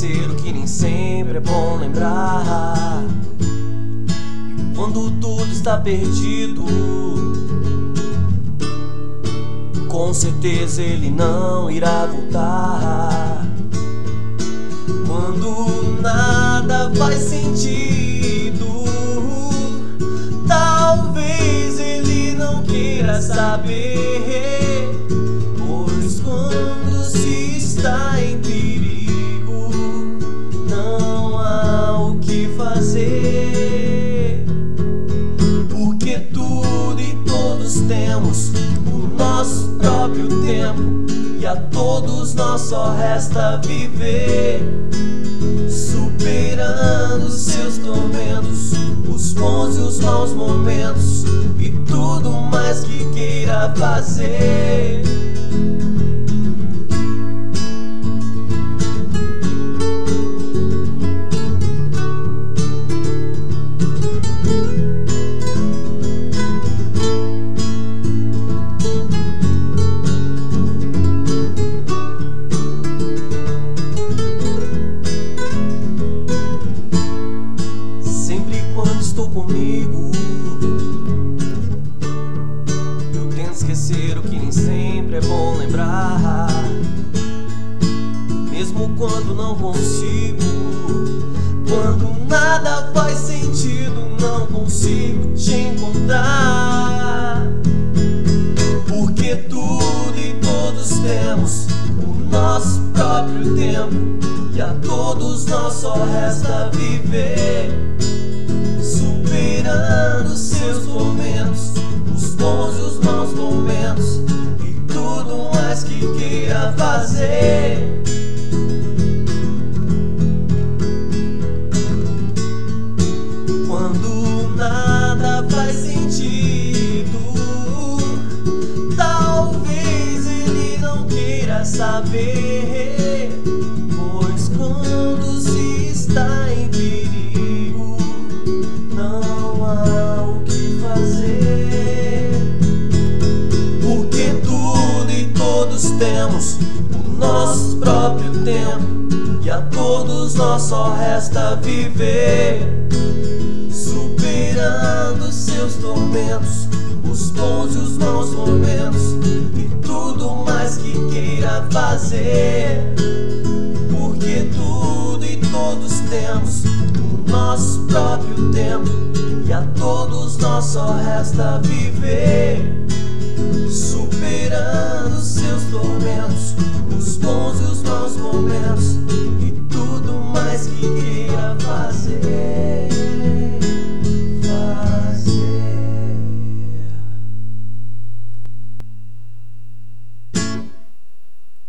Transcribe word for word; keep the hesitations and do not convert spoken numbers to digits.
esquecer o que nem sempre é bom lembrar. Quando tudo está perdido, com certeza ele não irá voltar. Quando nada faz sentido, talvez ele não queira saber. Pois quando se está em perigo, não há o que fazer. Porque tudo e todos temos o nosso próprio tempo, e a todos nós só resta viver, superando seus tormentos, os bons e os maus momentos, e tudo mais que queira fazer. Estou comigo, eu tento esquecer o que nem sempre é bom lembrar. Mesmo quando não consigo, quando nada faz sentido, não consigo te encontrar. Porque tudo e todos temos o nosso próprio tempo, e a todos nós só resta viver, superando seus momentos, os bons e os maus momentos, e tudo mais que queira fazer. Quando nada faz sentido, talvez ele não queira saber. Pois quando se está em perigo, não há o que fazer. Porque tudo e todos temos o nosso próprio tempo, e a todos nós só resta viver, superando seus tormentos, os bons e os maus momentos, e tudo mais que queira fazer. Porque tudo e todos temos o nosso próprio tempo, e a todos nós só resta viver, superando seus tormentos,